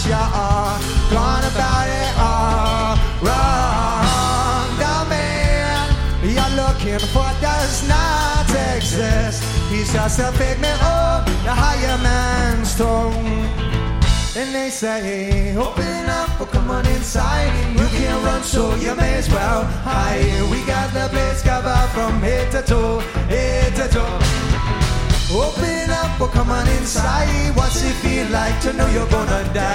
'cause you're gone about it all wrong. The man you're looking for does not exist. He's just a figment of the higher man's tongue. And they say, open up or come on inside. You can't run, so you may as well hide. We got the place covered from head to toe, head to toe. Open up or come on inside. What's it feel like to know you're gonna die?